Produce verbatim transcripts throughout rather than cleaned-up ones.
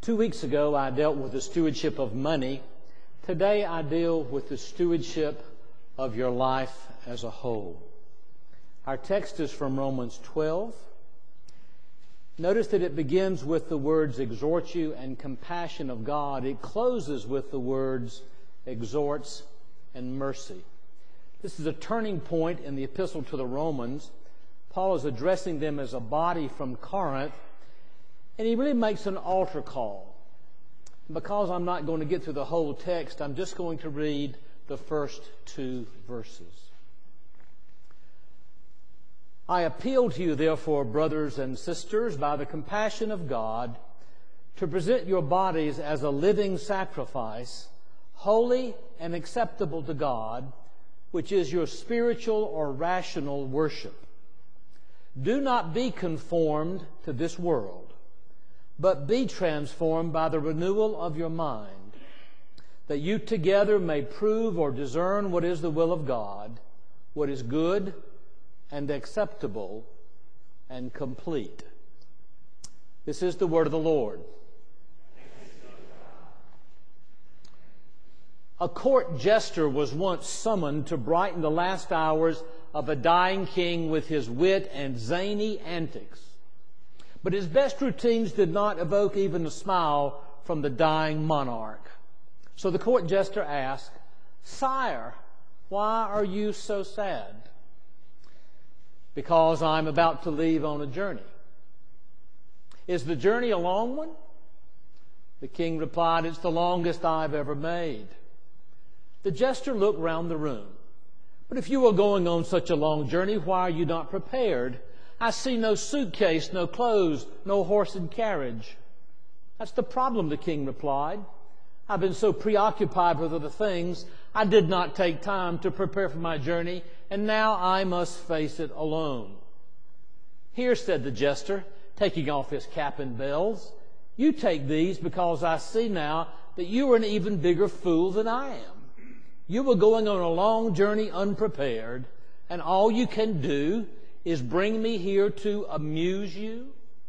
Two weeks ago, I dealt with the stewardship of money. Today, I deal with the stewardship of your life as a whole. Our text is from Romans twelve. Notice that it begins with the words exhort you and compassion of God. It closes with the words exhorts and mercy. This is a turning point in the epistle to the Romans. Paul is addressing them as a body from Corinth, and he really makes an altar call. Because I'm not going to get through the whole text, I'm just going to read the first two verses. I appeal to you, therefore, brothers and sisters, by the compassion of God, to present your bodies as a living sacrifice, holy and acceptable to God, which is your spiritual or rational worship. Do not be conformed to this world, but be transformed by the renewal of your mind, that you together may prove or discern what is the will of God, what is good and acceptable and complete. This is the word of the Lord. A court jester was once summoned to brighten the last hours of a dying king with his wit and zany antics. But his best routines did not evoke even a smile from the dying monarch. So the court jester asked, "Sire, why are you so sad?" "Because I'm about to leave on a journey." "Is the journey a long one?" The king replied, "It's the longest I've ever made." The jester looked round the room. "But if you are going on such a long journey, why are you not prepared? I see no suitcase, no clothes, no horse and carriage." "That's the problem," the king replied. "I've been so preoccupied with other things, I did not take time to prepare for my journey, and now I must face it alone." "Here," said the jester, taking off his cap and bells, "you take these because I see now that you are an even bigger fool than I am. You were going on a long journey unprepared, and all you can do is bring me here to amuse you."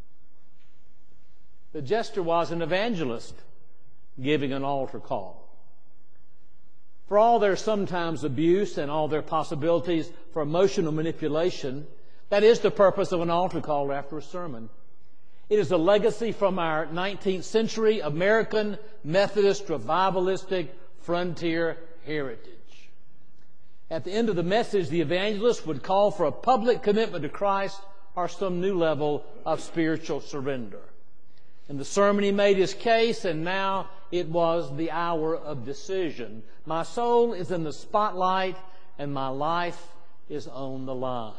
The jester was an evangelist giving an altar call. For all their sometimes abuse and all their possibilities for emotional manipulation, that is the purpose of an altar call after a sermon. It is a legacy from our nineteenth century American Methodist revivalistic frontier heritage. At the end of the message, the evangelist would call for a public commitment to Christ or some new level of spiritual surrender. In the sermon, he made his case, and now it was the hour of decision. My soul is in the spotlight, and my life is on the line.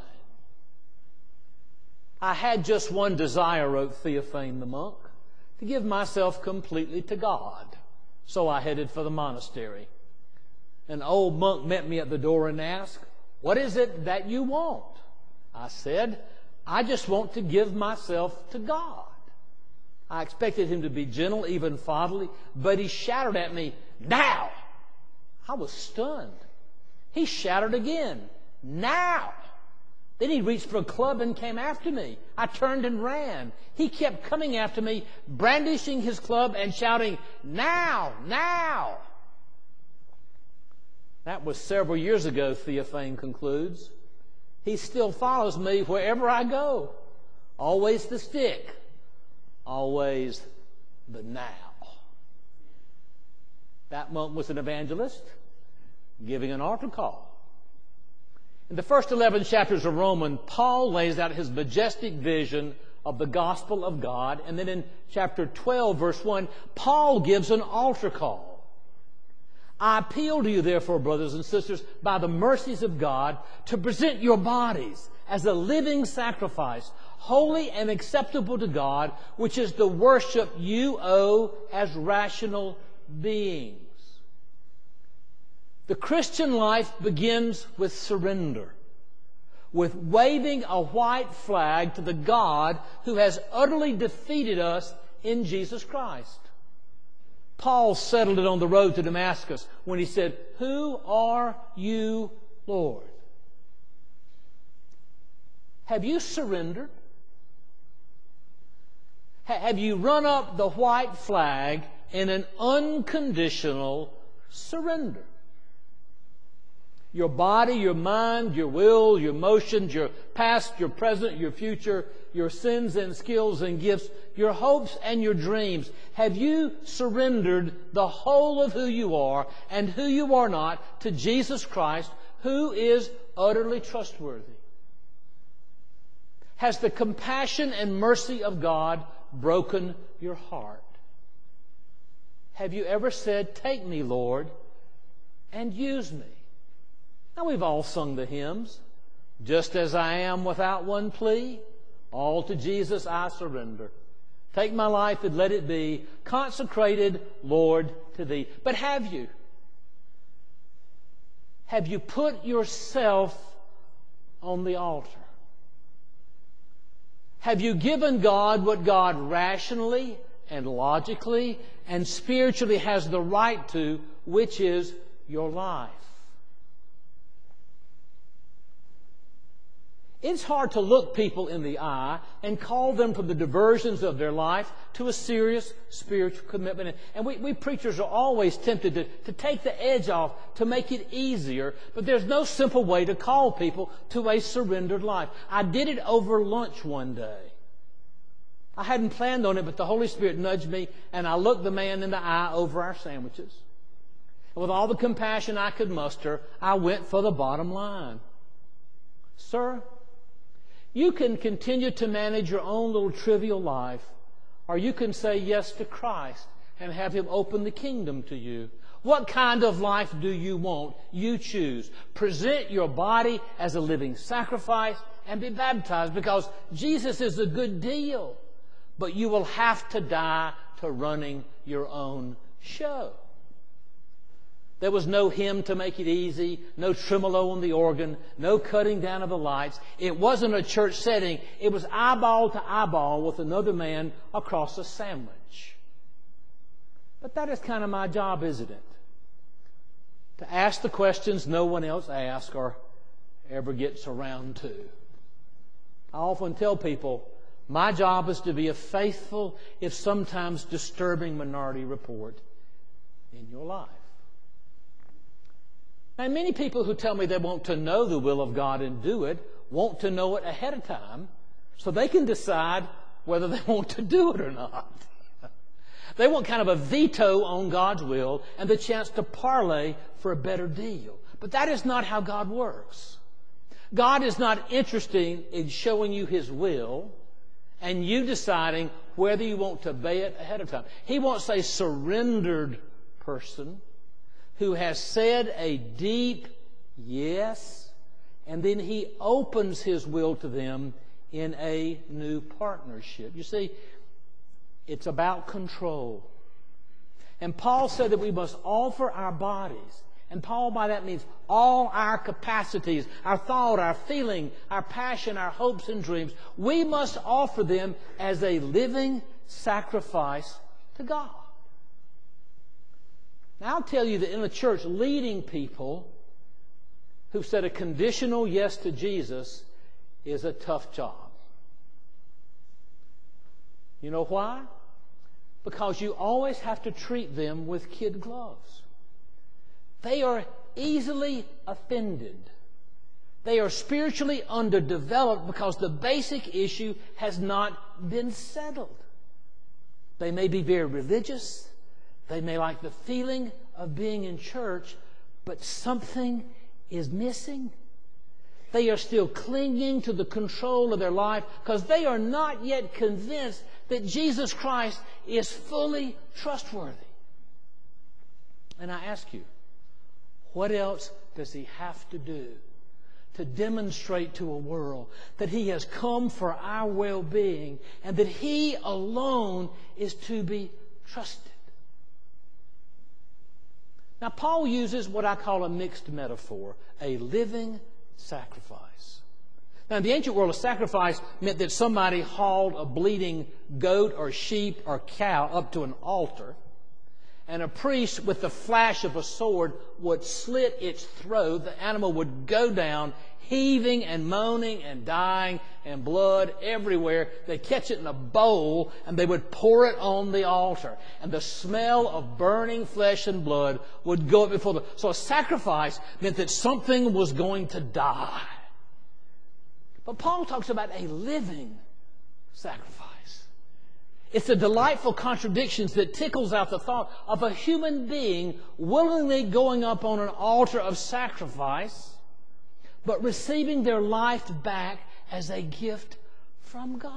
"I had just one desire," wrote Theophane the monk, "to give myself completely to God. So I headed for the monastery. An old monk met me at the door and asked, 'What is it that you want?' I said, 'I just want to give myself to God.' I expected him to be gentle, even fatherly, but he shouted at me, 'Now!' I was stunned. He shouted again, 'Now!' Then he reached for a club and came after me. I turned and ran. He kept coming after me, brandishing his club and shouting, 'Now! Now!' That was several years ago," Theophane concludes. "He still follows me wherever I go. Always the stick, always the now." That monk was an evangelist giving an altar call. In the first eleven chapters of Romans, Paul lays out his majestic vision of the gospel of God. And then in chapter twelve, verse one, Paul gives an altar call. "I appeal to you, therefore, brothers and sisters, by the mercies of God, to present your bodies as a living sacrifice, holy and acceptable to God, which is the worship you owe as rational beings." The Christian life begins with surrender, with waving a white flag to the God who has utterly defeated us in Jesus Christ. Paul settled it on the road to Damascus when he said, "Who are you, Lord?" Have you surrendered? Ha- have you run up the white flag in an unconditional surrender? Your body, your mind, your will, your emotions, your past, your present, your future, your sins and skills and gifts, your hopes and your dreams. Have you surrendered the whole of who you are and who you are not to Jesus Christ, who is utterly trustworthy? Has the compassion and mercy of God broken your heart? Have you ever said, "Take me, Lord, and use me"? Now, we've all sung the hymns. Just as I am without one plea, all to Jesus I surrender. Take my life and let it be consecrated, Lord, to Thee. But have you? Have you put yourself on the altar? Have you given God what God rationally and logically and spiritually has the right to, which is your life? It's hard to look people in the eye and call them from the diversions of their life to a serious spiritual commitment. And we, we preachers are always tempted to, to take the edge off, to make it easier. But there's no simple way to call people to a surrendered life. I did it over lunch one day. I hadn't planned on it, but the Holy Spirit nudged me, and I looked the man in the eye over our sandwiches. And with all the compassion I could muster, I went for the bottom line. Sir, you can continue to manage your own little trivial life, or you can say yes to Christ and have Him open the kingdom to you. What kind of life do you want? You choose. Present your body as a living sacrifice and be baptized, because Jesus is a good deal. But you will have to die to running your own show. There was no hymn to make it easy, no tremolo on the organ, no cutting down of the lights. It wasn't a church setting. It was eyeball to eyeball with another man across a sandwich. But that is kind of my job, isn't it? To ask the questions no one else asks or ever gets around to. I often tell people, my job is to be a faithful, if sometimes disturbing, minority report in your life. And many people who tell me they want to know the will of God and do it, want to know it ahead of time so they can decide whether they want to do it or not. They want kind of a veto on God's will and the chance to parlay for a better deal. But that is not how God works. God is not interested in showing you His will and you deciding whether you want to obey it ahead of time. He wants a surrendered person who has said a deep yes, and then He opens His will to them in a new partnership. You see, it's about control. And Paul said that we must offer our bodies. And Paul, by that means all our capacities, our thought, our feeling, our passion, our hopes and dreams. We must offer them as a living sacrifice to God. Now, I'll tell you that in a church, leading people who said a conditional yes to Jesus is a tough job. You know why? Because you always have to treat them with kid gloves. They are easily offended. They are spiritually underdeveloped because the basic issue has not been settled. They may be very religious. They may like the feeling of being in church, but something is missing. They are still clinging to the control of their life because they are not yet convinced that Jesus Christ is fully trustworthy. And I ask you, what else does He have to do to demonstrate to a world that He has come for our well-being and that He alone is to be trusted? Now, Paul uses what I call a mixed metaphor, a living sacrifice. Now, in the ancient world, a sacrifice meant that somebody hauled a bleeding goat or sheep or cow up to an altar, And a priest, with the flash of a sword, would slit its throat. The animal would go down, heaving and moaning and dying, and blood everywhere. They'd catch it in a bowl, and they would pour it on the altar. And the smell of burning flesh and blood would go up before the... So a sacrifice meant that something was going to die. But Paul talks about a living sacrifice. It's the delightful contradictions that tickles out the thought of a human being willingly going up on an altar of sacrifice, but receiving their life back as a gift from God.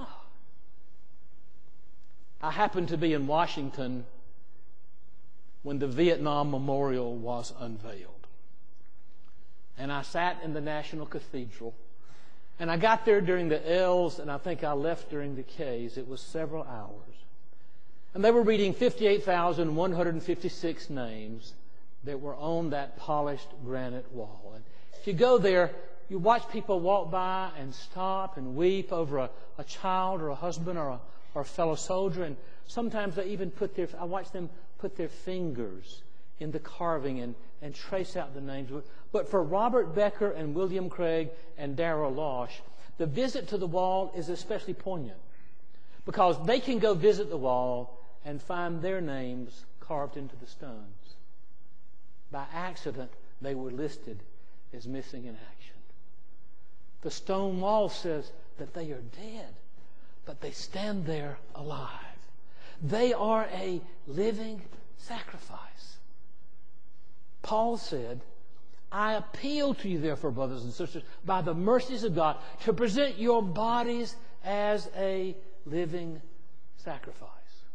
I happened to be in Washington when the Vietnam Memorial was unveiled. And I sat in the National Cathedral. And I got there during the L's, and I think I left during the K's. It was several hours. And they were reading fifty-eight thousand one hundred fifty-six names that were on that polished granite wall. And if you go there, you watch people walk by and stop and weep over a, a child or a husband or a, or a fellow soldier. And sometimes they even put their, I watch them put their fingers in the carving and, and trace out the names. But for Robert Becker and William Craig and Darrell Losh, the visit to the wall is especially poignant because they can go visit the wall and find their names carved into the stones. By accident, they were listed as missing in action. The stone wall says that they are dead, but they stand there alive. They are a living sacrifice. Paul said, I appeal to you, therefore, brothers and sisters, by the mercies of God, to present your bodies as a living sacrifice.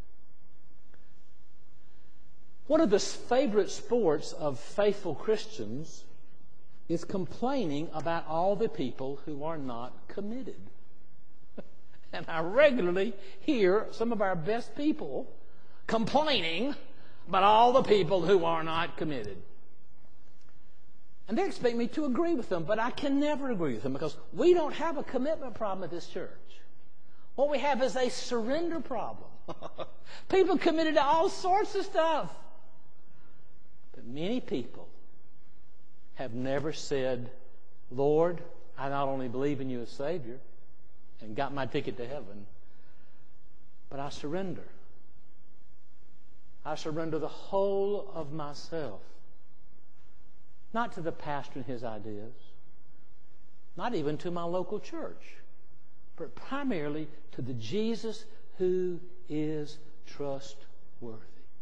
One of the favorite sports of faithful Christians is complaining about all the people who are not committed. And I regularly hear some of our best people complaining about all the people who are not committed. And they expect me to agree with them, but I can never agree with them because we don't have a commitment problem at this church. What we have is a surrender problem. People committed to all sorts of stuff. But many people have never said, Lord, I not only believe in you as Savior and got my ticket to heaven, but I surrender. I surrender the whole of myself. Not to the pastor and his ideas, not even to my local church, but primarily to the Jesus who is trustworthy.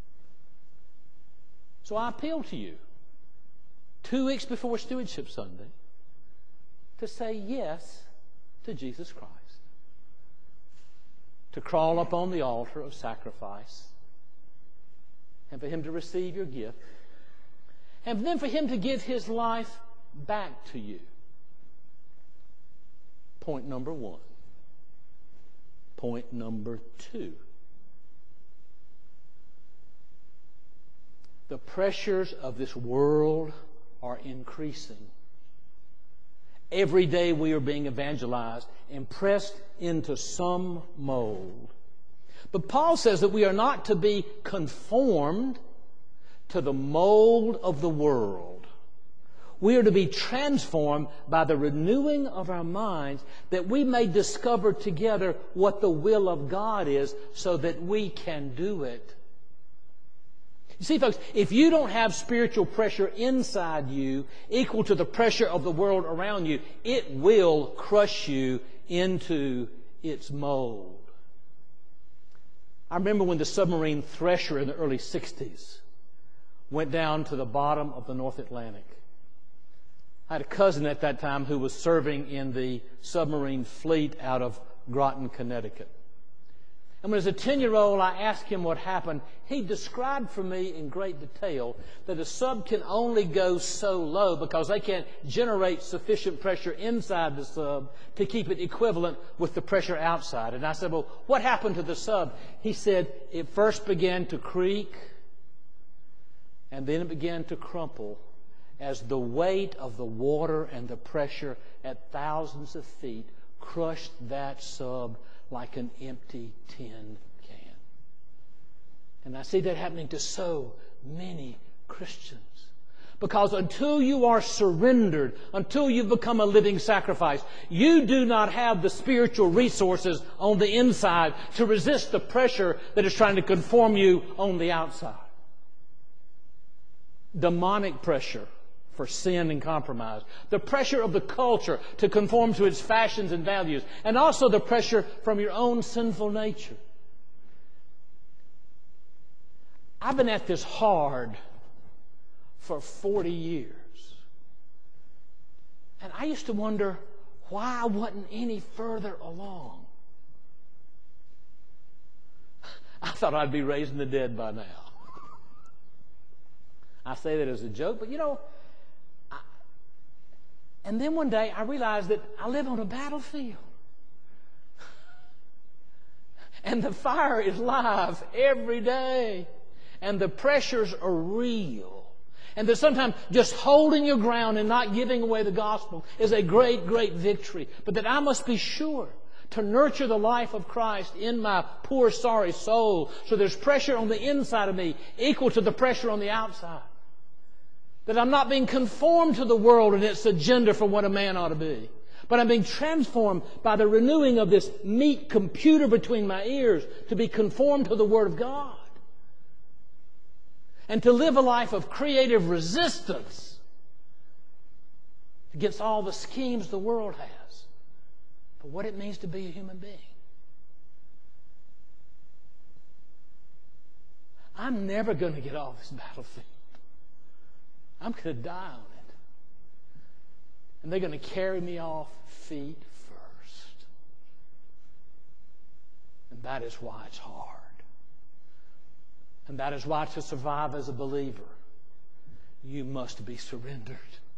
So I appeal to you, two weeks before Stewardship Sunday, to say yes to Jesus Christ. To crawl up on the altar of sacrifice, and for Him to receive your gift, and then for Him to give His life back to you. Point number one. Point number two. The pressures of this world are increasing. Every day we are being evangelized and pressed into some mold. But Paul says that we are not to be conformed to the mold of the world. We are to be transformed by the renewing of our minds that we may discover together what the will of God is so that we can do it. You see, folks, if you don't have spiritual pressure inside you equal to the pressure of the world around you, it will crush you into its mold. I remember when the submarine Thresher in the early sixties went down to the bottom of the North Atlantic. I had a cousin at that time who was serving in the submarine fleet out of Groton, Connecticut. And when as a ten-year-old I asked him what happened, he described for me in great detail that a sub can only go so low because they can't generate sufficient pressure inside the sub to keep it equivalent with the pressure outside. And I said, well, what happened to the sub? He said, it first began to creak, and then it began to crumple as the weight of the water and the pressure at thousands of feet crushed that sub like an empty tin can. And I see that happening to so many Christians. Because until you are surrendered, until you've become a living sacrifice, you do not have the spiritual resources on the inside to resist the pressure that is trying to conform you on the outside. Demonic pressure for sin and compromise. The pressure of the culture to conform to its fashions and values. And also the pressure from your own sinful nature. I've been at this hard for forty years. And I used to wonder why I wasn't any further along. I thought I'd be raising the dead by now. I say that as a joke, but you know, I, and then one day I realized that I live on a battlefield. And the fire is live every day. And the pressures are real. And that sometimes just holding your ground and not giving away the gospel is a great, great victory. But that I must be sure to nurture the life of Christ in my poor, sorry soul. So there's pressure on the inside of me equal to the pressure on the outside. That I'm not being conformed to the world and its agenda for what a man ought to be. But I'm being transformed by the renewing of this meat computer between my ears to be conformed to the Word of God. And to live a life of creative resistance against all the schemes the world has for what it means to be a human being. I'm never going to get off this battlefield. I'm going to die on it. And they're going to carry me off feet first. And that is why it's hard. And that is why to survive as a believer, you must be surrendered.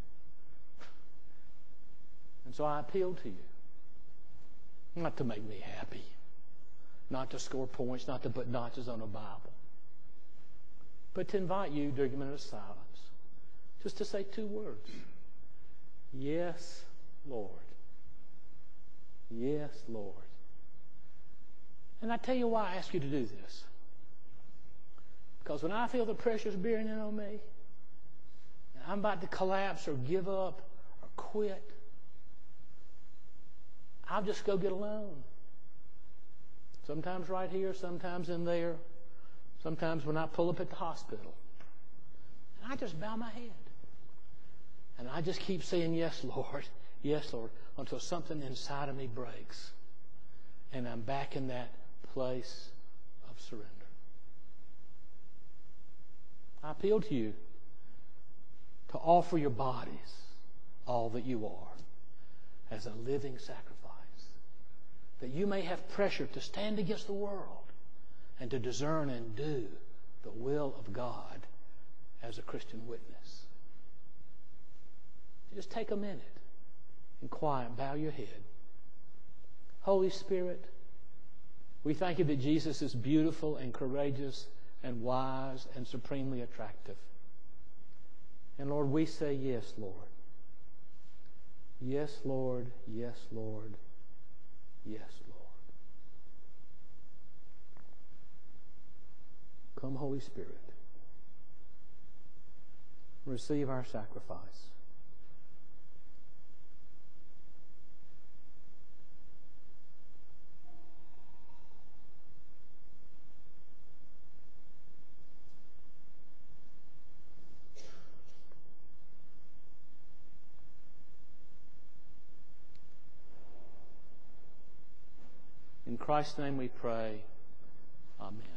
And so I appeal to you, not to make me happy, not to score points, not to put notches on a Bible, but to invite you during a minute of silence, just to say two words. Yes, Lord. Yes, Lord. And I tell you why I ask you to do this. Because when I feel the pressure's bearing in on me, and I'm about to collapse or give up or quit, I'll just go get alone. Sometimes right here, sometimes in there, sometimes when I pull up at the hospital. And I just bow my head. And I just keep saying, yes, Lord, yes, Lord, until something inside of me breaks. And I'm back in that place of surrender. I appeal to you to offer your bodies, all that you are, as a living sacrifice, that you may have pressure to stand against the world and to discern and do the will of God as a Christian witness. Just take a minute and quiet, bow your head. Holy Spirit, we thank you that Jesus is beautiful and courageous and wise and supremely attractive. And Lord, we say yes, Lord. Yes, Lord. Yes, Lord. Yes, Lord. Come, Holy Spirit. Receive our sacrifice. In Christ's name we pray. Amen.